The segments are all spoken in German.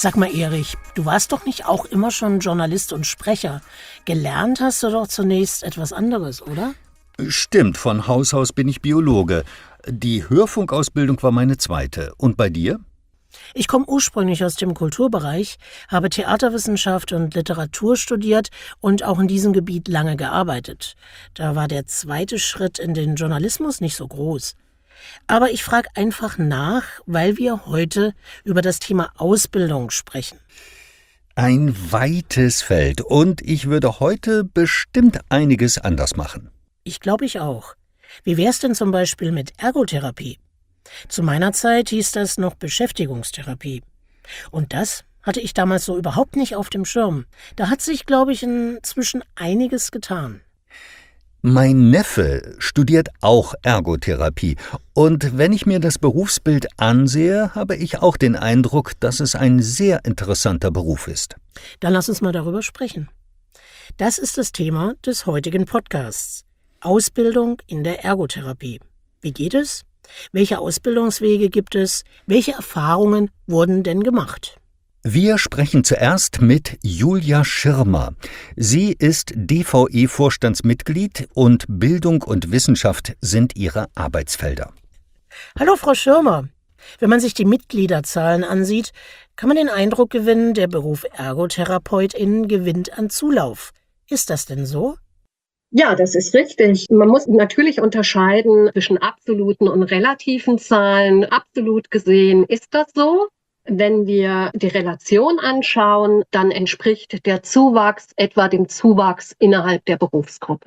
Sag mal, Erich, du warst doch nicht auch immer schon Journalist und Sprecher. Gelernt hast du doch zunächst etwas anderes, oder? Stimmt, von Haus aus bin ich Biologe. Die Hörfunkausbildung war meine zweite. Und bei dir? Ich komme ursprünglich aus dem Kulturbereich, habe Theaterwissenschaft und Literatur studiert und auch in diesem Gebiet lange gearbeitet. Da war der zweite Schritt in den Journalismus nicht so groß. Aber ich frage einfach nach, weil wir heute über das Thema Ausbildung sprechen. Ein weites Feld und ich würde heute bestimmt einiges anders machen. Ich glaube, ich auch. Wie wär's denn zum Beispiel mit Ergotherapie? Zu meiner Zeit hieß das noch Beschäftigungstherapie. Und das hatte ich damals so überhaupt nicht auf dem Schirm. Da hat sich, glaube ich, inzwischen einiges getan. Mein Neffe studiert auch Ergotherapie und wenn ich mir das Berufsbild ansehe, habe ich auch den Eindruck, dass es ein sehr interessanter Beruf ist. Dann lass uns mal darüber sprechen. Das ist das Thema des heutigen Podcasts. Ausbildung in der Ergotherapie. Wie geht es? Welche Ausbildungswege gibt es? Welche Erfahrungen wurden denn gemacht? Wir sprechen zuerst mit Julia Schirmer. Sie ist DVE-Vorstandsmitglied und Bildung und Wissenschaft sind ihre Arbeitsfelder. Hallo Frau Schirmer. Wenn man sich die Mitgliederzahlen ansieht, kann man den Eindruck gewinnen, der Beruf ErgotherapeutInnen gewinnt an Zulauf. Ist das denn so? Ja, das ist richtig. Man muss natürlich unterscheiden zwischen absoluten und relativen Zahlen. Absolut gesehen ist das so. Wenn wir die Relation anschauen, dann entspricht der Zuwachs etwa dem Zuwachs innerhalb der Berufsgruppe.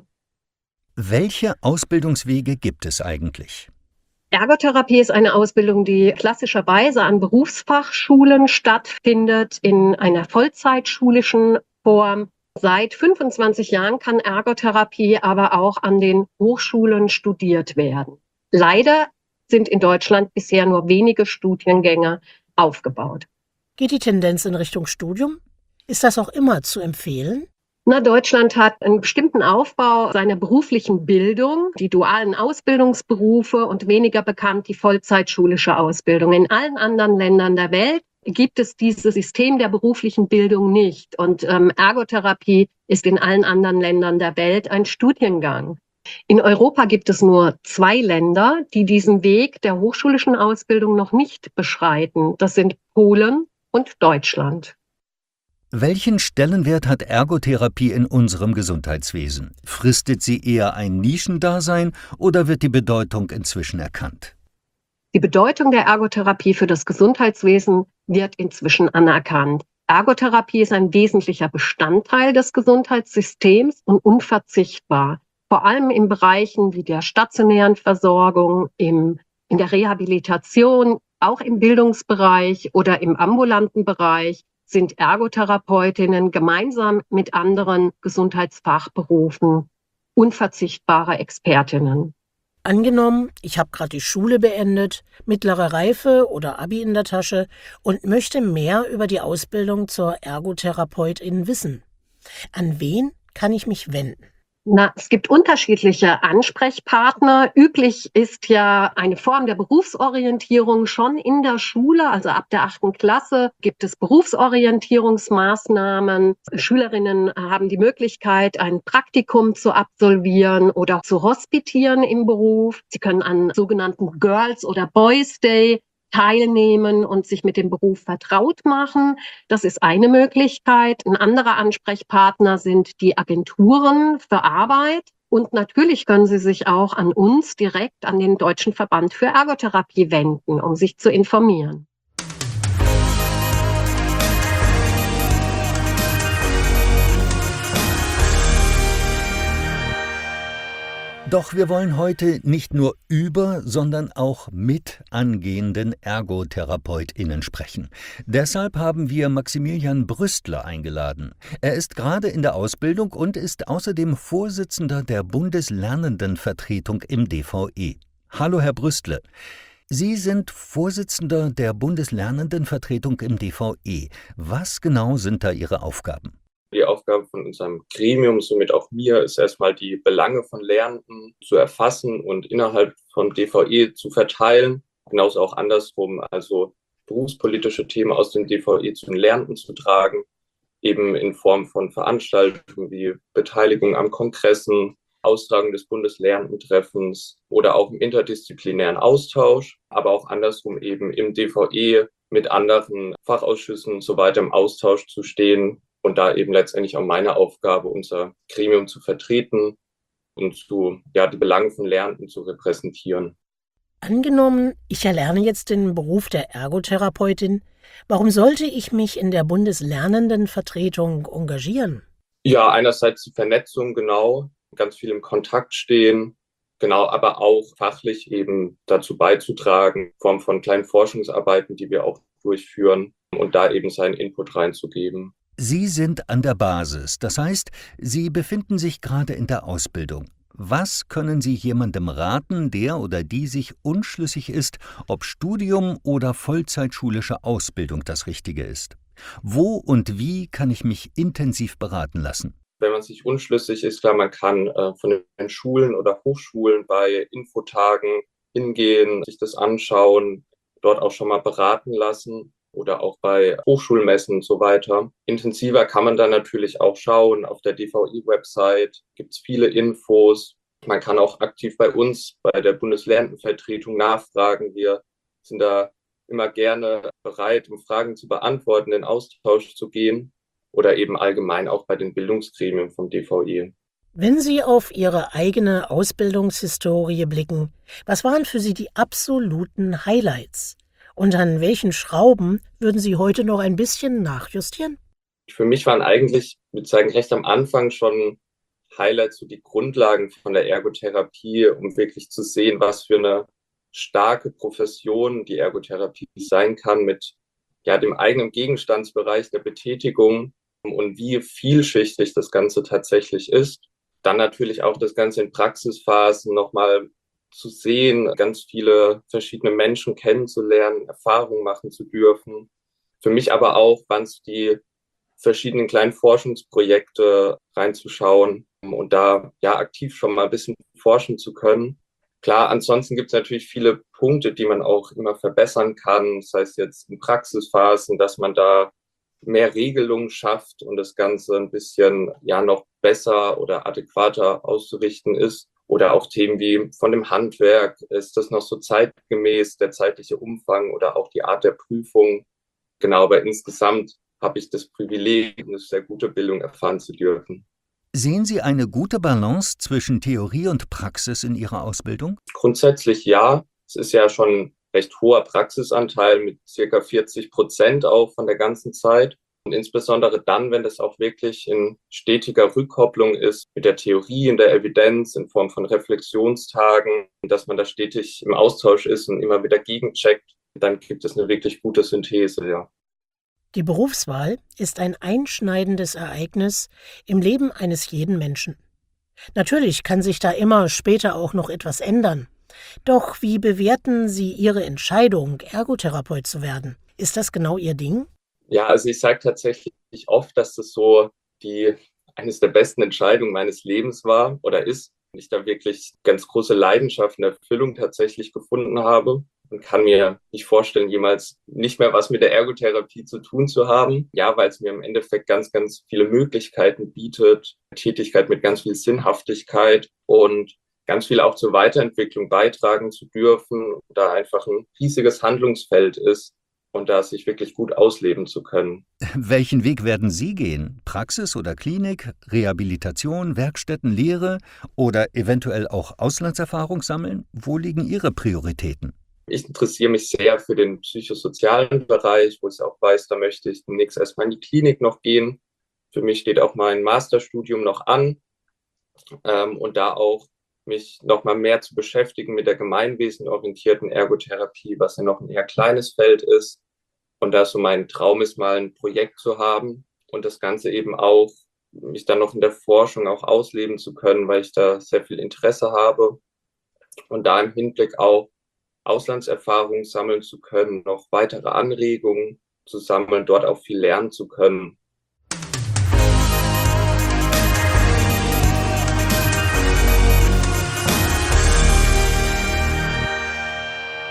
Welche Ausbildungswege gibt es eigentlich? Ergotherapie ist eine Ausbildung, die klassischerweise an Berufsfachschulen stattfindet, in einer vollzeitschulischen Form. Seit 25 Jahren kann Ergotherapie aber auch an den Hochschulen studiert werden. Leider sind in Deutschland bisher nur wenige Studiengänge aufgebaut. Geht die Tendenz in Richtung Studium? Ist das auch immer zu empfehlen? Deutschland hat einen bestimmten Aufbau seiner beruflichen Bildung, die dualen Ausbildungsberufe und weniger bekannt die vollzeitschulische Ausbildung. In allen anderen Ländern der Welt gibt es dieses System der beruflichen Bildung nicht. Und Ergotherapie ist in allen anderen Ländern der Welt ein Studiengang. In Europa gibt es nur 2 Länder, die diesen Weg der hochschulischen Ausbildung noch nicht beschreiten. Das sind Polen und Deutschland. Welchen Stellenwert hat Ergotherapie in unserem Gesundheitswesen? Fristet sie eher ein Nischendasein oder wird die Bedeutung inzwischen erkannt? Die Bedeutung der Ergotherapie für das Gesundheitswesen wird inzwischen anerkannt. Ergotherapie ist ein wesentlicher Bestandteil des Gesundheitssystems und unverzichtbar. Vor allem in Bereichen wie der stationären Versorgung, in der Rehabilitation, auch im Bildungsbereich oder im ambulanten Bereich sind Ergotherapeutinnen gemeinsam mit anderen Gesundheitsfachberufen unverzichtbare Expertinnen. Angenommen, ich habe gerade die Schule beendet, mittlere Reife oder Abi in der Tasche und möchte mehr über die Ausbildung zur Ergotherapeutin wissen. An wen kann ich mich wenden? Es gibt unterschiedliche Ansprechpartner. Üblich ist ja eine Form der Berufsorientierung schon in der Schule. Also ab der 8. Klasse gibt es Berufsorientierungsmaßnahmen. Schülerinnen haben die Möglichkeit, ein Praktikum zu absolvieren oder zu hospitieren im Beruf. Sie können an sogenannten Girls- oder Boys Day teilnehmen und sich mit dem Beruf vertraut machen. Das ist eine Möglichkeit. Ein anderer Ansprechpartner sind die Agenturen für Arbeit. Und natürlich können Sie sich auch an uns direkt, an den Deutschen Verband für Ergotherapie wenden, um sich zu informieren. Doch wir wollen heute nicht nur über, sondern auch mit angehenden ErgotherapeutInnen sprechen. Deshalb haben wir Maximilian Brüstler eingeladen. Er ist gerade in der Ausbildung und ist außerdem Vorsitzender der Bundeslernendenvertretung im DVE. Hallo Herr Brüstle. Sie sind Vorsitzender der Bundeslernendenvertretung im DVE. Was genau sind da Ihre Aufgaben? Die Aufgabe von unserem Gremium, somit auch mir, ist erstmal die Belange von Lernenden zu erfassen und innerhalb vom DVE zu verteilen. Genauso auch andersrum, also berufspolitische Themen aus dem DVE zu den Lernenden zu tragen, eben in Form von Veranstaltungen wie Beteiligung am Kongressen, Austragung des Bundeslehrendentreffens oder auch im interdisziplinären Austausch, aber auch andersrum eben im DVE mit anderen Fachausschüssen und so weiter im Austausch zu stehen und da eben letztendlich auch meine Aufgabe, unser Gremium zu vertreten und die Belange von Lernenden zu repräsentieren. Angenommen, ich erlerne jetzt den Beruf der Ergotherapeutin. Warum sollte ich mich in der Bundeslernendenvertretung engagieren? Ja, einerseits die Vernetzung, genau, ganz viel im Kontakt stehen, genau, aber auch fachlich eben dazu beizutragen, in Form von kleinen Forschungsarbeiten, die wir auch durchführen und da eben seinen Input reinzugeben. Sie sind an der Basis, das heißt, Sie befinden sich gerade in der Ausbildung. Was können Sie jemandem raten, der oder die sich unschlüssig ist, ob Studium oder vollzeitschulische Ausbildung das Richtige ist? Wo und wie kann ich mich intensiv beraten lassen? Wenn man sich unschlüssig ist, klar, man kann von den Schulen oder Hochschulen bei Infotagen hingehen, sich das anschauen, dort auch schon mal beraten lassen oder auch bei Hochschulmessen und so weiter. Intensiver kann man dann natürlich auch schauen. Auf der DVI-Website gibt es viele Infos. Man kann auch aktiv bei uns, bei der Bundeslehrendenvertretung nachfragen. Wir sind da immer gerne bereit, um Fragen zu beantworten, in den Austausch zu gehen oder eben allgemein auch bei den Bildungsgremien vom DVI. Wenn Sie auf Ihre eigene Ausbildungshistorie blicken, was waren für Sie die absoluten Highlights? Und an welchen Schrauben würden Sie heute noch ein bisschen nachjustieren? Für mich waren eigentlich, ich würde sagen, recht am Anfang schon Highlights, so die Grundlagen von der Ergotherapie, um wirklich zu sehen, was für eine starke Profession die Ergotherapie sein kann mit dem eigenen Gegenstandsbereich der Betätigung und wie vielschichtig das Ganze tatsächlich ist. Dann natürlich auch das Ganze in Praxisphasen nochmal zu sehen, ganz viele verschiedene Menschen kennenzulernen, Erfahrungen machen zu dürfen. Für mich aber auch waren es die verschiedenen kleinen Forschungsprojekte reinzuschauen und da aktiv schon mal ein bisschen forschen zu können. Klar, ansonsten gibt es natürlich viele Punkte, die man auch immer verbessern kann, das heißt jetzt in Praxisphasen, dass man da mehr Regelungen schafft und das Ganze ein bisschen noch besser oder adäquater auszurichten ist. Oder auch Themen wie von dem Handwerk, ist das noch so zeitgemäß, der zeitliche Umfang oder auch die Art der Prüfung. Genau, aber insgesamt habe ich das Privileg, eine sehr gute Bildung erfahren zu dürfen. Sehen Sie eine gute Balance zwischen Theorie und Praxis in Ihrer Ausbildung? Grundsätzlich ja. Es ist ja schon ein recht hoher Praxisanteil mit ca. 40% auch von der ganzen Zeit. Und insbesondere dann, wenn das auch wirklich in stetiger Rückkopplung ist mit der Theorie, in der Evidenz, in Form von Reflexionstagen, dass man da stetig im Austausch ist und immer wieder gegencheckt, dann gibt es eine wirklich gute Synthese, ja. Die Berufswahl ist ein einschneidendes Ereignis im Leben eines jeden Menschen. Natürlich kann sich da immer später auch noch etwas ändern. Doch wie bewerten Sie Ihre Entscheidung, Ergotherapeut zu werden? Ist das genau Ihr Ding? Ja, also ich sage tatsächlich oft, dass das so eines der besten Entscheidungen meines Lebens war oder ist. Und ich da wirklich ganz große Leidenschaft und Erfüllung tatsächlich gefunden habe und kann mir nicht vorstellen, jemals nicht mehr was mit der Ergotherapie zu tun zu haben. Ja, weil es mir im Endeffekt ganz, ganz viele Möglichkeiten bietet, Tätigkeit mit ganz viel Sinnhaftigkeit und ganz viel auch zur Weiterentwicklung beitragen zu dürfen, da einfach ein riesiges Handlungsfeld ist und da sich wirklich gut ausleben zu können. Welchen Weg werden Sie gehen? Praxis oder Klinik, Rehabilitation, Werkstätten, Lehre oder eventuell auch Auslandserfahrung sammeln? Wo liegen Ihre Prioritäten? Ich interessiere mich sehr für den psychosozialen Bereich, wo ich auch weiß, da möchte ich demnächst erstmal in die Klinik noch gehen. Für mich steht auch mein Masterstudium noch an und da auch mich noch mal mehr zu beschäftigen mit der gemeinwesenorientierten Ergotherapie, was ja noch ein eher kleines Feld ist. Und da so mein Traum ist, mal ein Projekt zu haben und das Ganze eben auch, mich dann noch in der Forschung auch ausleben zu können, weil ich da sehr viel Interesse habe und da im Hinblick auch Auslandserfahrungen sammeln zu können, noch weitere Anregungen zu sammeln, dort auch viel lernen zu können.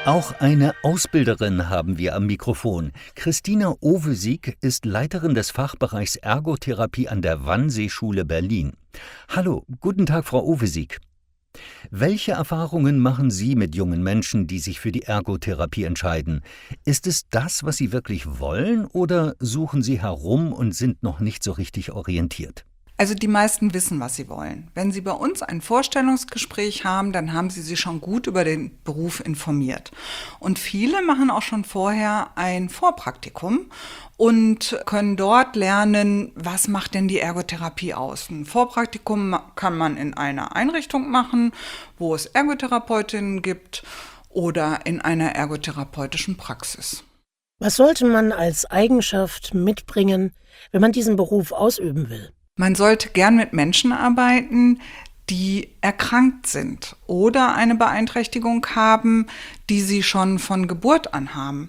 Auch eine Ausbilderin haben wir am Mikrofon. Christina Ovesig ist Leiterin des Fachbereichs Ergotherapie an der Wannsee-Schule Berlin. Hallo, guten Tag, Frau Ovesig. Welche Erfahrungen machen Sie mit jungen Menschen, die sich für die Ergotherapie entscheiden? Ist es das, was Sie wirklich wollen, oder suchen Sie herum und sind noch nicht so richtig orientiert? Also die meisten wissen, was sie wollen. Wenn sie bei uns ein Vorstellungsgespräch haben, dann haben sie sich schon gut über den Beruf informiert. Und viele machen auch schon vorher ein Vorpraktikum und können dort lernen, was macht denn die Ergotherapie aus. Ein Vorpraktikum kann man in einer Einrichtung machen, wo es Ergotherapeutinnen gibt oder in einer ergotherapeutischen Praxis. Was sollte man als Eigenschaft mitbringen, wenn man diesen Beruf ausüben will? Man sollte gern mit Menschen arbeiten, die erkrankt sind oder eine Beeinträchtigung haben, die sie schon von Geburt an haben,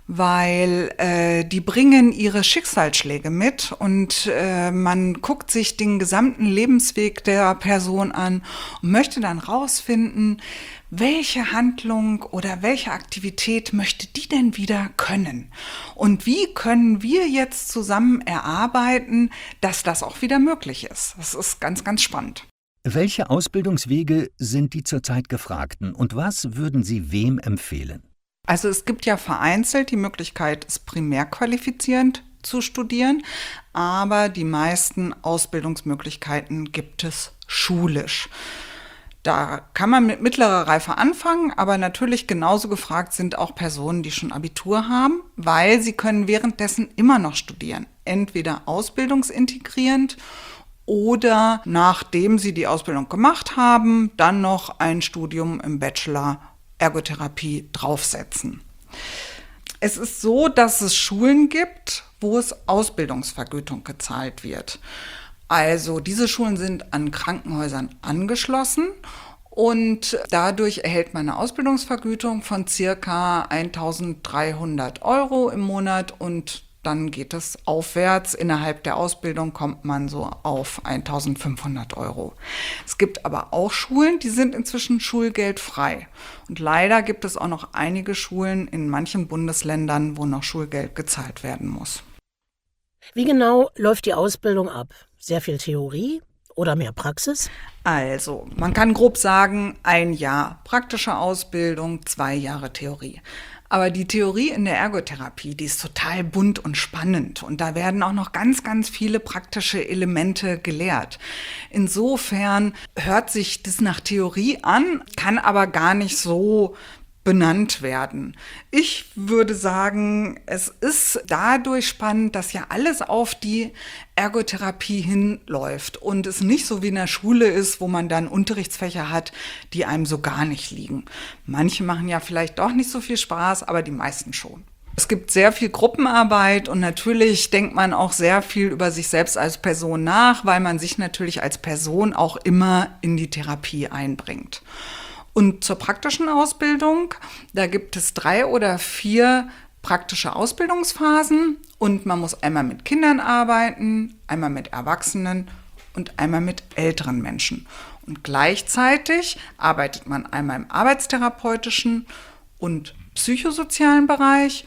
weil die bringen ihre Schicksalsschläge mit und man guckt sich den gesamten Lebensweg der Person an und möchte dann rausfinden, welche Handlung oder welche Aktivität möchte die denn wieder können? Und wie können wir jetzt zusammen erarbeiten, dass das auch wieder möglich ist? Das ist ganz, ganz spannend. Welche Ausbildungswege sind die zurzeit gefragten und was würden Sie wem empfehlen? Also es gibt ja vereinzelt die Möglichkeit, es primär qualifizierend zu studieren, aber die meisten Ausbildungsmöglichkeiten gibt es schulisch. Da kann man mit mittlerer Reife anfangen, aber natürlich genauso gefragt sind auch Personen, die schon Abitur haben, weil sie können währenddessen immer noch studieren. Entweder ausbildungsintegrierend oder nachdem sie die Ausbildung gemacht haben, dann noch ein Studium im Bachelor Ergotherapie draufsetzen. Es ist so, dass es Schulen gibt, wo es Ausbildungsvergütung gezahlt wird. Also diese Schulen sind an Krankenhäusern angeschlossen und dadurch erhält man eine Ausbildungsvergütung von circa 1.300 € im Monat und dann geht es aufwärts. Innerhalb der Ausbildung kommt man so auf 1.500 €. Es gibt aber auch Schulen, die sind inzwischen schulgeldfrei. Und leider gibt es auch noch einige Schulen in manchen Bundesländern, wo noch Schulgeld gezahlt werden muss. Wie genau läuft die Ausbildung ab? Sehr viel Theorie oder mehr Praxis? Also, man kann grob sagen, 1 Jahr praktische Ausbildung, 2 Jahre Theorie. Aber die Theorie in der Ergotherapie, die ist total bunt und spannend und da werden auch noch ganz, ganz viele praktische Elemente gelehrt. Insofern hört sich das nach Theorie an, kann aber gar nicht so benannt werden. Ich würde sagen, es ist dadurch spannend, dass ja alles auf die Ergotherapie hinläuft und es nicht so wie in der Schule ist, wo man dann Unterrichtsfächer hat, die einem so gar nicht liegen. Manche machen ja vielleicht doch nicht so viel Spaß, aber die meisten schon. Es gibt sehr viel Gruppenarbeit und natürlich denkt man auch sehr viel über sich selbst als Person nach, weil man sich natürlich als Person auch immer in die Therapie einbringt. Und zur praktischen Ausbildung, da gibt es 3 oder 4 praktische Ausbildungsphasen und man muss einmal mit Kindern arbeiten, einmal mit Erwachsenen und einmal mit älteren Menschen. Und gleichzeitig arbeitet man einmal im arbeitstherapeutischen und psychosozialen Bereich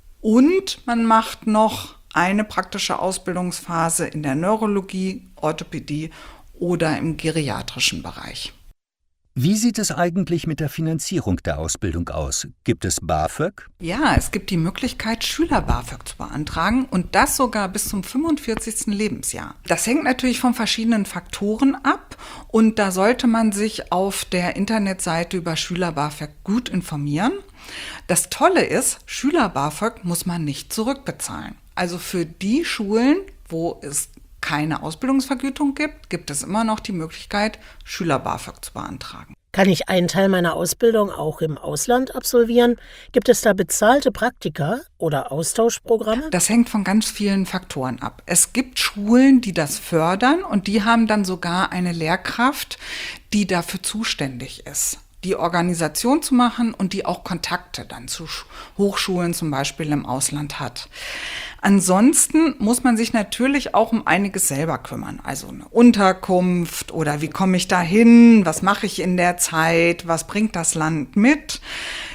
und man macht noch eine praktische Ausbildungsphase in der Neurologie, Orthopädie oder im geriatrischen Bereich. Wie sieht es eigentlich mit der Finanzierung der Ausbildung aus? Gibt es BAföG? Ja, es gibt die Möglichkeit, Schüler-BAföG zu beantragen und das sogar bis zum 45. Lebensjahr. Das hängt natürlich von verschiedenen Faktoren ab und da sollte man sich auf der Internetseite über Schüler-BAföG gut informieren. Das Tolle ist, Schüler-BAföG muss man nicht zurückbezahlen. Also für die Schulen, wo es keine Ausbildungsvergütung gibt, gibt es immer noch die Möglichkeit, Schüler-BAföG zu beantragen. Kann ich einen Teil meiner Ausbildung auch im Ausland absolvieren? Gibt es da bezahlte Praktika oder Austauschprogramme? Das hängt von ganz vielen Faktoren ab. Es gibt Schulen, die das fördern und die haben dann sogar eine Lehrkraft, die dafür zuständig ist, die Organisation zu machen und die auch Kontakte dann zu Hochschulen zum Beispiel im Ausland hat. Ansonsten muss man sich natürlich auch um einiges selber kümmern. Also eine Unterkunft oder wie komme ich da hin, was mache ich in der Zeit, was bringt das Land mit.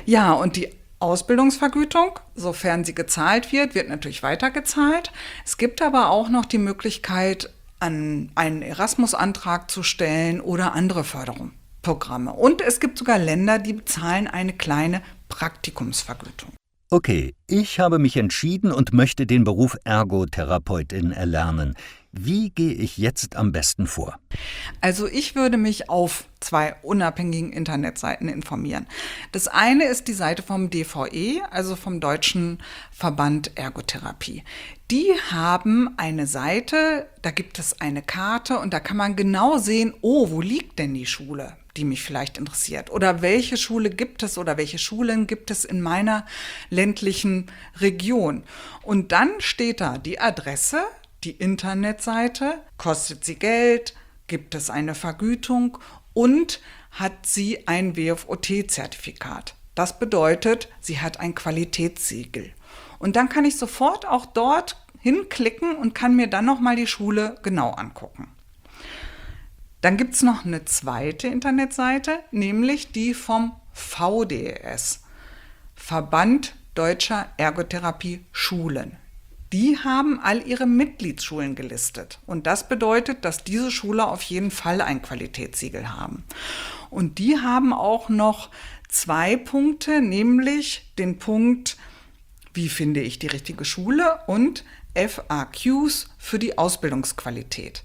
Ja, und die Ausbildungsvergütung, sofern sie gezahlt wird, wird natürlich weitergezahlt. Es gibt aber auch noch die Möglichkeit, einen Erasmus-Antrag zu stellen oder andere Förderprogramme. Und es gibt sogar Länder, die bezahlen eine kleine Praktikumsvergütung. Okay, ich habe mich entschieden und möchte den Beruf Ergotherapeutin erlernen. Wie gehe ich jetzt am besten vor? Also ich würde mich auf 2 unabhängigen Internetseiten informieren. Das eine ist die Seite vom DVE, also vom Deutschen Verband Ergotherapie. Die haben eine Seite, da gibt es eine Karte und da kann man genau sehen, wo liegt denn die Schule, die mich vielleicht interessiert? Oder welche Schule gibt es oder welche Schulen gibt es in meiner ländlichen Region? Und dann steht da die Adresse, die Internetseite, kostet sie Geld, gibt es eine Vergütung und hat sie ein WFOT-Zertifikat. Das bedeutet, sie hat ein Qualitätssiegel. Und dann kann ich sofort auch dort hinklicken und kann mir dann nochmal die Schule genau angucken. Dann gibt es noch eine zweite Internetseite, nämlich die vom VDES, Verband Deutscher Ergotherapie Schulen. Die haben all ihre Mitgliedsschulen gelistet. Und das bedeutet, dass diese Schule auf jeden Fall ein Qualitätssiegel haben. Und die haben auch noch 2 Punkte, nämlich den Punkt, wie finde ich die richtige Schule und FAQs für die Ausbildungsqualität.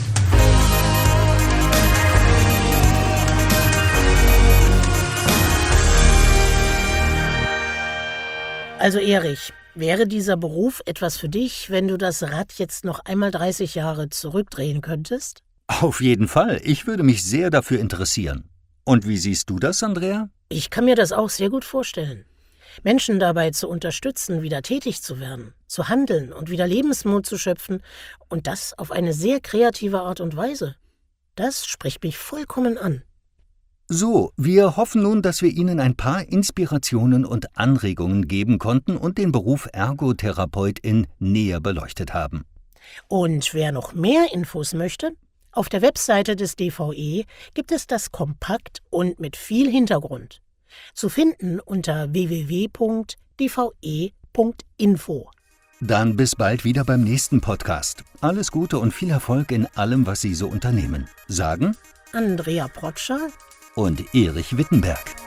Also Erich, wäre dieser Beruf etwas für dich, wenn du das Rad jetzt noch einmal 30 Jahre zurückdrehen könntest? Auf jeden Fall, ich würde mich sehr dafür interessieren. Und wie siehst du das, Andrea? Ich kann mir das auch sehr gut vorstellen. Menschen dabei zu unterstützen, wieder tätig zu werden, zu handeln und wieder Lebensmut zu schöpfen und das auf eine sehr kreative Art und Weise. Das spricht mich vollkommen an. So, wir hoffen nun, dass wir Ihnen ein paar Inspirationen und Anregungen geben konnten und den Beruf Ergotherapeutin näher beleuchtet haben. Und wer noch mehr Infos möchte, auf der Webseite des DVE gibt es das kompakt und mit viel Hintergrund. Zu finden unter www.dve.info. Dann bis bald wieder beim nächsten Podcast. Alles Gute und viel Erfolg in allem, was Sie so unternehmen. Sagen Andrea Protscher und Erich Wittenberg.